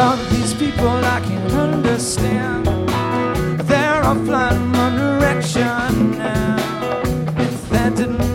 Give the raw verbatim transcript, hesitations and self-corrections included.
All these people I can't understand. They're all flying in one direction now. If that didn't